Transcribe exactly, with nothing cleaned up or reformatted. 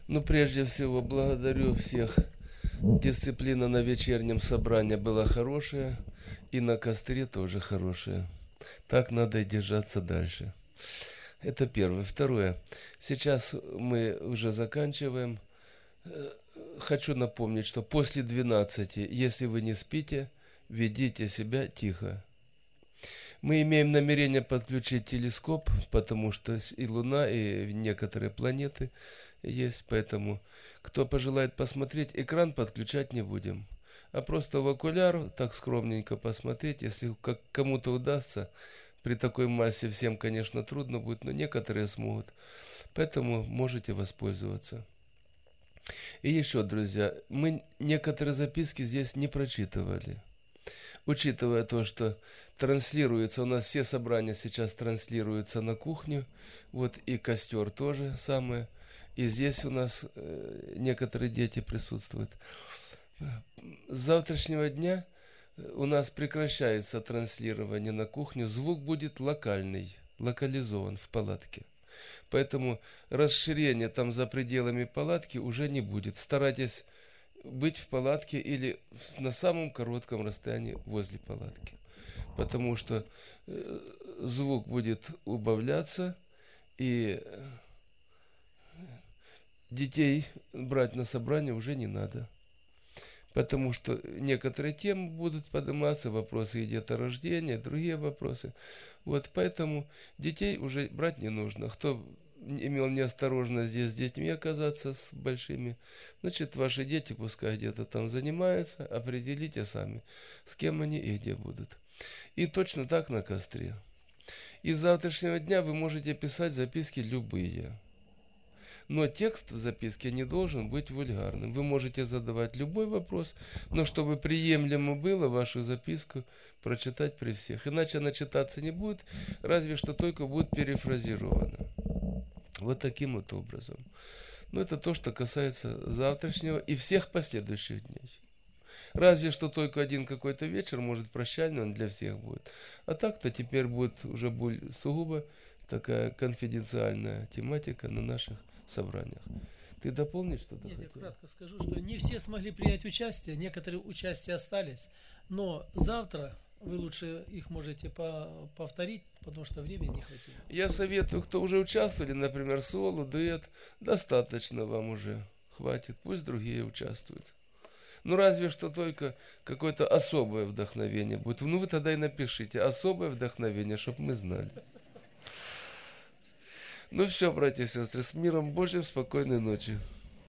Ну, прежде всего, благодарю всех. Дисциплина на вечернем собрании была хорошая, и на костре тоже хорошая. Так надо и держаться дальше. Это первое. Второе. Сейчас мы уже заканчиваем. Хочу напомнить, что после двенадцати, если вы не спите, ведите себя тихо. Мы имеем намерение подключить телескоп, потому что и Луна, и некоторые планеты есть, поэтому кто пожелает посмотреть, экран подключать не будем, а просто в окуляр так скромненько посмотреть, если как кому-то удастся. При такой массе всем, конечно, трудно будет, но некоторые смогут, поэтому можете воспользоваться. И еще, друзья, мы некоторые записки здесь не прочитывали. Учитывая то, что транслируется, у нас все собрания сейчас транслируются на кухню, вот и костер тоже самое, и здесь у нас э, некоторые дети присутствуют. С завтрашнего дня у нас прекращается транслирование на кухню, звук будет локальный, локализован в палатке. Поэтому расширения там за пределами палатки уже не будет. Старайтесь быть в палатке или на самом коротком расстоянии возле палатки. Потому что э, звук будет убавляться, и детей брать на собрание уже не надо. Потому что некоторые темы будут подниматься, вопросы деторождения, другие вопросы. Вот поэтому детей уже брать не нужно. Кто имел неосторожность здесь с детьми оказаться, с большими, значит, ваши дети пускай где-то там занимаются, определите сами, с кем они и где будут. И точно так на костре. И с завтрашнего дня вы можете писать записки любые. Но текст в записке не должен быть вульгарным. Вы можете задавать любой вопрос, но чтобы приемлемо было вашу записку прочитать при всех. Иначе она читаться не будет, разве что только будет перефразирована. Вот таким вот образом. Но это то, что касается завтрашнего и всех последующих дней. Разве что только один какой-то вечер, может, прощальный он для всех будет. А так-то теперь будет уже сугубо такая конфиденциальная тематика на наших собраниях. Ты дополнишь что-то? Нет, я кратко скажу, что не все смогли принять участие, некоторые участия остались, но завтра вы лучше их можете по- повторить, потому что времени не хватило. Я советую, кто уже участвовали, например, соло, дуэт, достаточно вам уже, хватит, пусть другие участвуют. Ну, разве что только какое-то особое вдохновение будет. Ну, вы тогда и напишите особое вдохновение, чтобы мы знали. Ну все, братья и сестры, с миром Божьим, спокойной ночи.